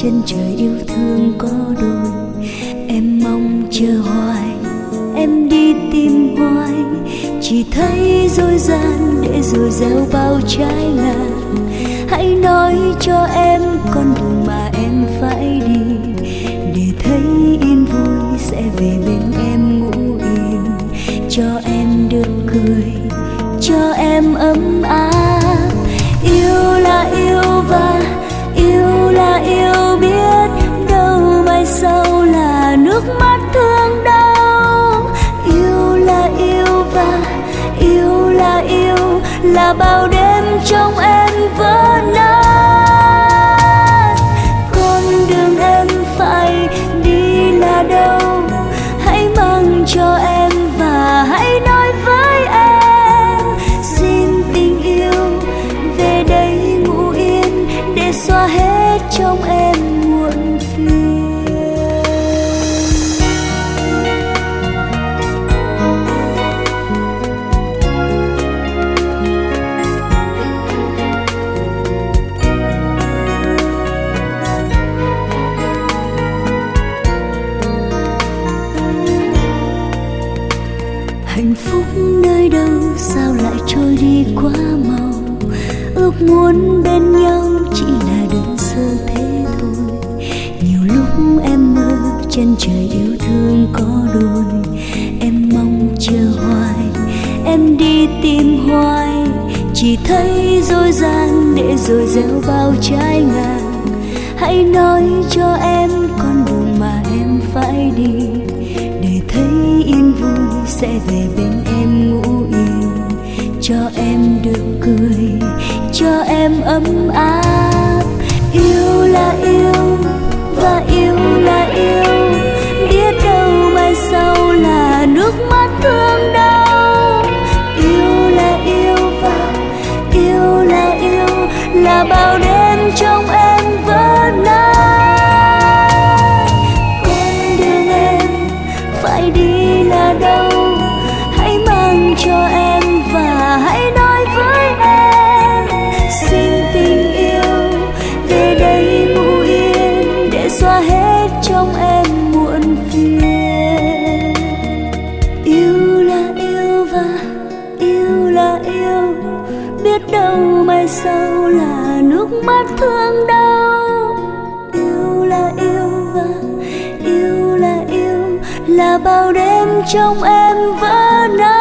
chân trời yêu thương có đôi. Em mong chờ hoài, em đi tìm hoài, chỉ thấy dối gian để rồi gieo bao trái ngàn. Hãy nói cho em con đường mà em phải đi, để thấy yên vui sẽ về bên em ngủ yên. Cho em được cười, cho em ấm áp. Yêu là yêu và yêu là yêu, biết đâu mai sau là nước mắt thương đau. Yêu là yêu và yêu là yêu, là bao đêm trong em vỡ nát. Con đường em phải đi là đâu, hãy mang cho em và hãy nói với em. Xin tình yêu về đây ngủ yên, để xóa hết trong em muộn phiền. Hạnh phúc nơi đâu sao lại trôi đi quá mau, ước muốn bên nhau chỉ là đơn sơ thế thôi. Nhiều lúc em mơ chân trời yêu thương có đôi. Em mong chờ hoài, em đi tìm hoài, chỉ thấy dối gian để rồi gieo bao trái ngàn. Hãy nói cho em con đường mà em phải đi, để thấy yên vui sẽ về bên em ngủ yên. Cho em được cười, cho em ấm áp. Yêu là yêu và yêu là yêu, biết đâu mai sau là nước mắt thương đau. Yêu là yêu và yêu là yêu, là bao đêm trong em vỡ nát. Con đường em phải đi là đâu, hãy mang cho em và hãy nói với em. Xin tình yêu về đây ngủ yên, để xóa hết trong em muộn phiền. Yêu là yêu và yêu là yêu, biết đâu mai sau là nước mắt thương đau. Yêu là yêu và yêu là yêu, là bao đêm trong em vỡ nát.